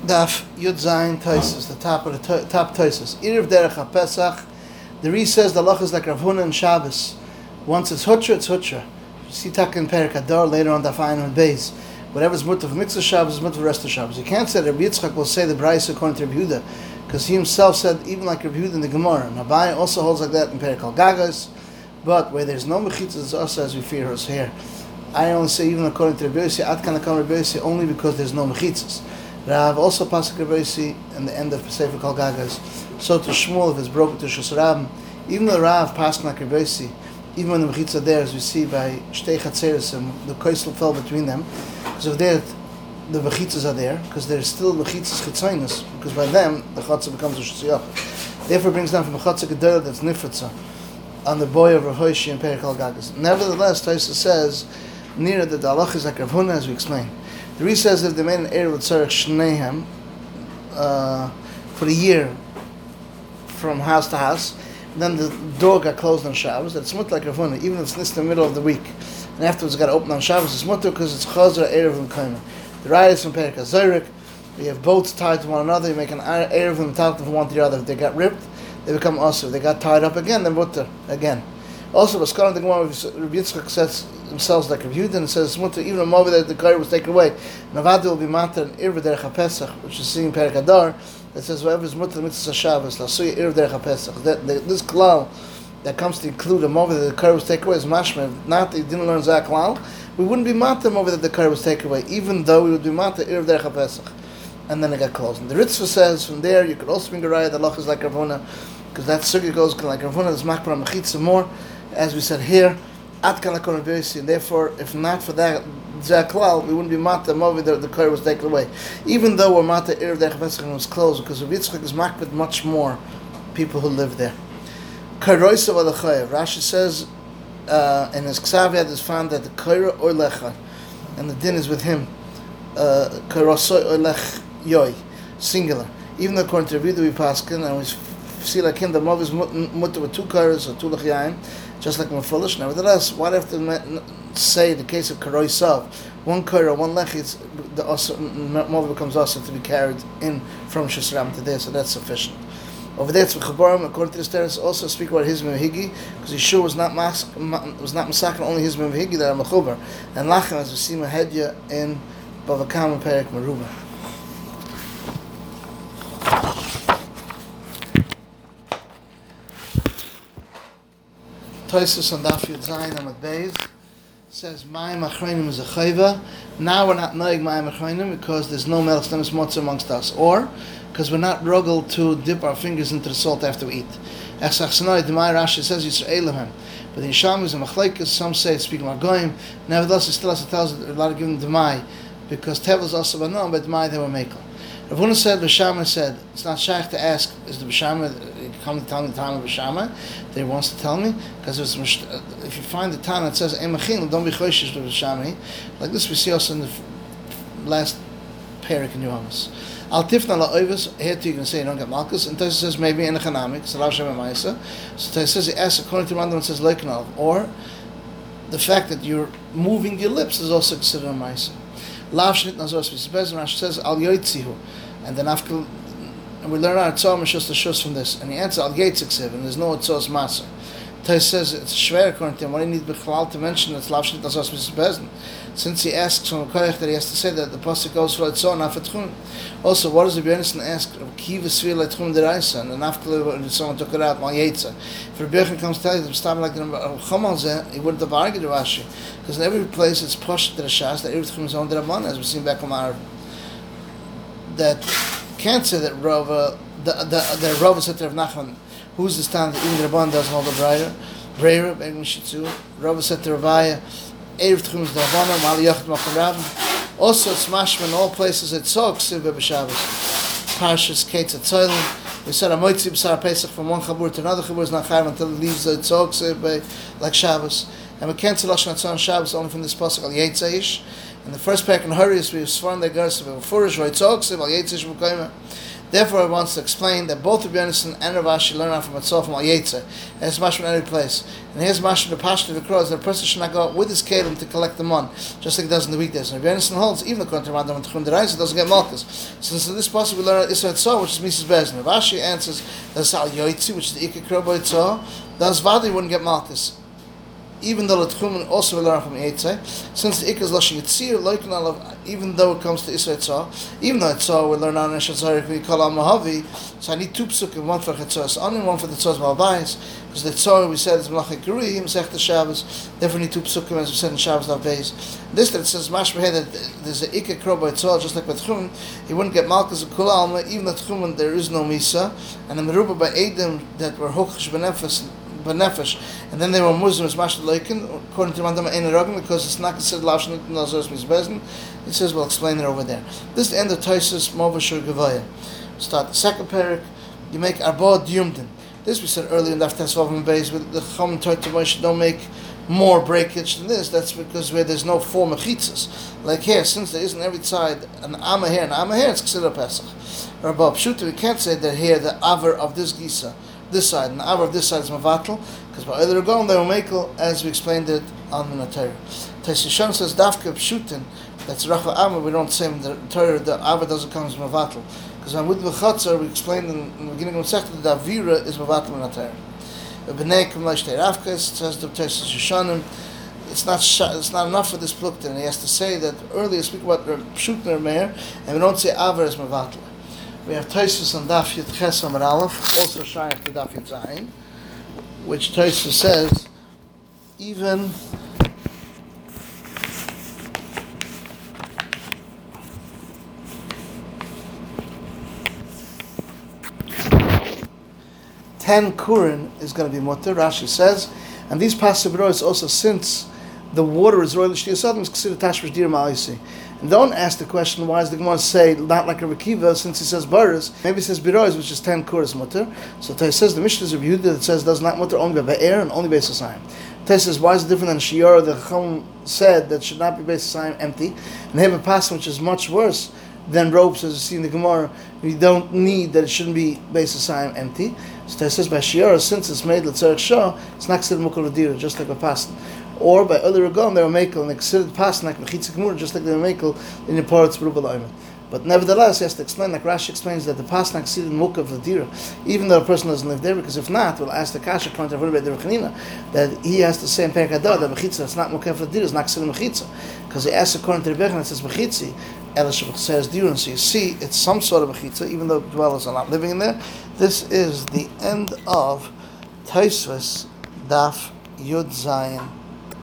Daf Yud Zayin Taisus, the top of the top Taisus. Erev Derech HaPesach. The Re says the lach is like Rav Huna and Shabbos. Once it's Hutra, it's Hutra. You see Tak in Perek Hadar, later on Daf Ayin and Beis. Whatever's mutter for Mitzvah Shabbos is mutter for the rest of Shabbos. You can't say that Rabbi Yitzchak will say the Brayso according to Rabbi Yehuda, because he himself said, even like Rabbi Yehuda in the Gemara. And Abai also holds like that in Perek Al Gagas, but where there's no mechitzas, it's also as we fear us here. I only say even according to Rabbi Yossi, Ad Kan Akam Rabbi Yossi, only because there's no mechitzas. Rav also pasuk Rabbi Yossi in the end of Sefer Kol Gagas. So to Shmuel, if it's broken to Shus Rabim, even though Rav pasuk like Rabbi Yossi, even when the mechitzah are there, as we see by Shtei Chatzeres, and the koisel fell between them, because of that, the mechitzas are there, because there's still mechitzas chitzonus, because by them the chatzah becomes a shusiyach. Therefore, brings down from a chatzah gedol that's nifritza on the boy of Rav Hoshi and Perek Al Gagas. Nevertheless, Taisa says near the halach is like Rav Huna, as we explained. The Re says if they made an erev with tzarech shneihem for a year from house to house, then the door got closed on Shabbos, that's mutter like Rav Huna, even if it's in the middle of the week, and afterwards it got opened on Shabbos, it's mutter because it's chazra erev and kaima. The raya is from Perek HaZorek. You have boats tied to one another, you make an erev and tie them from one to the other. If they got ripped, they become asur. If they got tied up again, then mutter again. Also, Baskar in the Gemara, Rabbi Yitzchak says themselves like Rabbi Yehuda, and says mutter even a movie that the Kair was taken away. Navadi will be matter in Erev Derech HaPesach, which is seen in Perek Hadar. That says whatever is mutter mitzvah Shabbos, lasuya Erev Derech HaPesach. This klal that comes to include a movie that the Kair was taken away is mashma. Not that you didn't learn Zak klal, we wouldn't be matter movie that the Kair was taken away, even though we would be matter Erev Derech HaPesach. And then it got closed. And the Ritzvah says from there you could also bring a raya. The lach is like Rav Huna, because that sugi goes like Rav Huna is makbar mechitza more. As we said here, Ad Kan Akon Rabbi Yossi, and therefore, if not for that Zaklal, we wouldn't be Mata Movi that the Kair was taken away. Even though we're Mata Erev Derech HaPesach was closed, because Rabbi Yitzchak is makbid much more people who live there. Kairoisa V'Lechayev. Rashi says in his Ksaviyad is found that the Kaira Oilecha, and the din is with him. Kairosoi Oilech Yoi, singular. Even though according to Rabbi Yehuda we paskin, and we see like him, the Movi is mutter with two Kairos or two Lechayim, just like Mephulish. Nevertheless, why do you have to say in the case of Karoisav, one Kairo, one Lech, the Movi becomes also to be carried in from Shusram to there, so that's sufficient. Over there, it's Mechaborim, according to the Steres, also speak about Hizmim V'Higi, because Yeshua was not masakin only Hizmim V'Higi that are Mechubar, and Lachem, as we see Mahedya in Bava Kama Perek Merubah. Toisus on Daf Yud Zayin Amud Beis says Mayim Achreinim is a chayva. Now we're not knowing Mayim Achreinim because there's no Melech Stemis Motza amongst us, or because we're not ruggled to dip our fingers into the salt after we eat. Echsach Sanoi Demai Rashi says Yisrael Elohim, but in Sham is a Machlekes. Some say it's speaking about Goyim. Nevertheless, it still has to tell us that a lot of giving Demai because Tevel is also known, but Demai they were Mekel. Rav Huna said, B'Shama said, it's not shaykh to ask, is the B'Shama, come to tell me the time of B'Shama, that he wants to tell me, because if you find the time that says, Emachin, don't be choishish to B'Shama, like this we see also in the last parak in Yohamas. Al tifna la'oivus, here too you can say you don't get malchus, and Taisa says maybe in a chanamik, Salav Shem Emaisa, so Taisa says he asks according to Rambam, it says Leikanov, or the fact that you're moving your lips is also considered a Maisa. Lav Shnit Nazor Svisbez, and Rashi says Al Yoitzihu, and then after, and we learn our Tzor Meshus the Shus from this, and he answers Al Yetziksiv, and there's no Tzor's Maser. Tais says it's shver according to him. What do you need Bechlal to mention it's Lav Shnit Nazor Svisbez? Since he asks from a Koyach that he has to say that the pasuk goes for Tzor not for Tchum. Also, what does the B'Yonison ask? Kiva Svir Le'Tchum Deraisa, and after someone took it out, Mal Yetza. If Rabbi Yechon comes to tell you, stop like the Chomal Zeh, he wouldn't have argued with Rashi. Because in every place it's pushed to the Shas, that everything is on the Rabban, as we've seen back on our that can't say that Rava, the Rava said to Rav Nachman, who's the stand that even the Rabban doesn't hold the Breira, Begin Shitzu. Rava said to Ravaya, Erev Tchum is the Rabban, Mali Yachid Machon Rav. Also, it's mashma in all places it's so Ksiv B'Shabbos. Parshas Ketz Atzolim. We said a Moitzi B'Sar Pesach from one Chabur to another Chabur is not Chayv until it leaves the Tzog Ksiv like Shabbos. And we can't say Lashon Hatzon Shabbos only from this pasuk Al Yetzaish. In the first parak in Hurrius we have sworn the Gersa of Furish Roitzog Ksiv Al Yetzaish B'Koyma. Therefore, I want to explain that both Rabbi Yonasan and Rav Ashi learn out from itself from Al Yetze, and it's mashma in every place. And here's mashma the pashto of the cross that a person should not go out with his kelim to collect them on, just like he does in the weekdays. And Rabbi Yonasan holds, even according to Rambam and Tchum Deraisa, doesn't get malchus. Since in this passage we learn Isra Tzah, which is Mrs. Bezin. Rav Ashi answers that's Al Yetze, which is the Ikar Krobo Tzah. Thus Vadi wouldn't get malchus, even though the Tchumen also will learn from Yetze, since the Ikar is Lashon Yitzir, like even though it comes to Isra Tzah, even though Tzah will learn on Eshet Zarek, we call Al Mahavi, so I need two psukim, one for Tzah, so only one for the Tzah's Malbayis, because the Tzah we said is Malachik Guri, Masech the Shabbos, therefore need two psukim as we said in Shabbos Lav Beis. This that it says Mashmeh that there's an Ikar Krobo Tzah, just like with Tchumen, he wouldn't get Malchus of Kul Alma, even the Tchumen there is no Misa, and the Meruba by Edom that were Hokish Benefesh, and then they were Muslims, Mashal Leikin, according to Rambam Ein Rogim, because it's not considered Lashon Nazar's Mizbezin. It says we'll explain it over there. This is the end of Taisus Movashur Gevaya. Start the second parak. You make Arba Diyumdin. This we said earlier in the After and Beis with the Chum Torah Moshe don't make more breakage than this. That's because where there's no four mechitzas. Like here, since there isn't every side an Amma here and Amma here, it's considered Pesach. Or Arba Pshuta, we can't say that here the Aver of this Gisa, this side, and the Aver of this side is Mavatal, because by either Gon they will make as we explained it on the Torah. Taisishon says Dafka Pshutin, that's Rachel Amma, we don't say in the Torah the Aver doesn't come as Mavatal. Because on with the Chatzar, we explained in the beginning of the Masechta that the Avira is Mavatal in the Torah. B'nei Kumlash Teirafkas, says the Taisishonim, it's not enough for this Plukta, and he has to say that earlier speak about Pshutin Meir, and we don't say Aver as Mavatal. We have Taisus on Daf Yud Ches Amar Aleph, also Shayach to Daf Yud Zayin, which Taisus says, even ten kurin is going to be mutter. Rashi says, and these pasabros also, since the water is royal shtiyasad, is considered tashmish dir ma'isi. And don't ask the question, why does the Gemara say not like a Rekiva, since he says baris? Maybe he says birois, which is 10 kuras mutter. So Tais says the Mishnah is Rabbi Yehuda that says does not mutter only by air and only based on sign. Tais says why is it different than shiora that Chacham said that should not be based on sign empty, and they have a passage which is much worse than ropes, as you see in the Gemara. We don't need that it shouldn't be based on sign empty. So Tais says by shiora, since it's made l'tzarech shah, it's not considered mukol adira, just like a passage. Or by other Ragon, they were makel, and they considered passing like Mechitzik Mur, just like they were makel in the Poratz Berubal Oyman. But nevertheless, he has to explain, like Rashi explains, that the passing considered Mukha of the Dira, even though a person doesn't live there, because if not, we'll ask the Kasha, according to Rabbi Chanina, that he has to say in Perek Hadar that Mechitza, that's not Mukha of the Dira, it's not considered Mechitza. Because he asks according to Rebbe, and it says Mechitzi, Elisha says Dira, so you see, it's some sort of Mechitza, even though the dwellers are not living in there. This is the end of Taisvus Daf Yud Zayin.